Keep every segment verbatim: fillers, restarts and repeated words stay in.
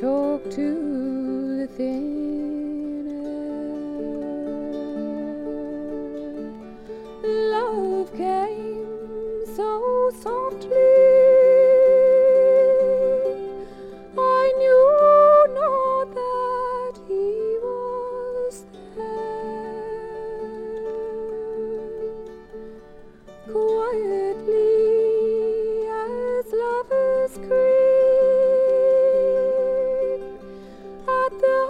talk to the thin air. Love came so softly, I knew not that he was there. Quietly as lovers creep at the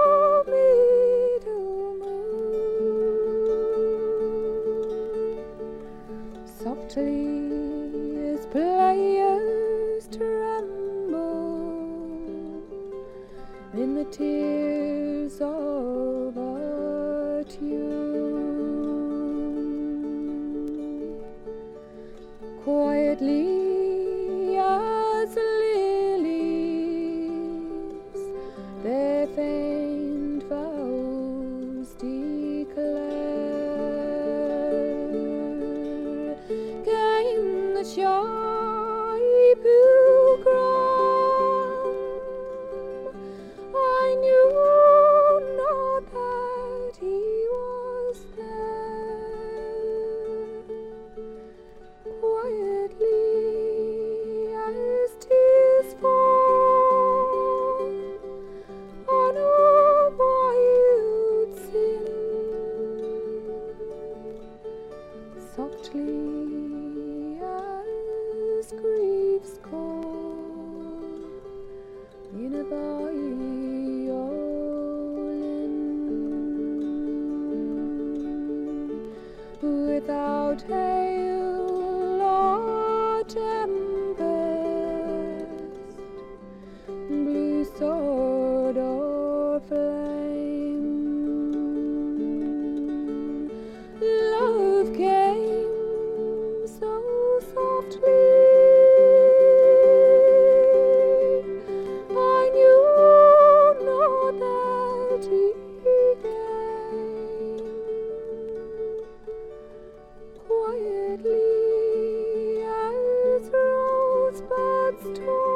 middle moon, softly as players tremble in the tears of a tune. Quietly as lilies their faint vows declare, came the shy pilgrim. I knew not that he was there. Quietly as tears fall on a wild sin, softly as grief's call in a violin, without hail or tempest, blue sword or flame. Love came so softly, I knew not that he came. Quietly as rosebuds torn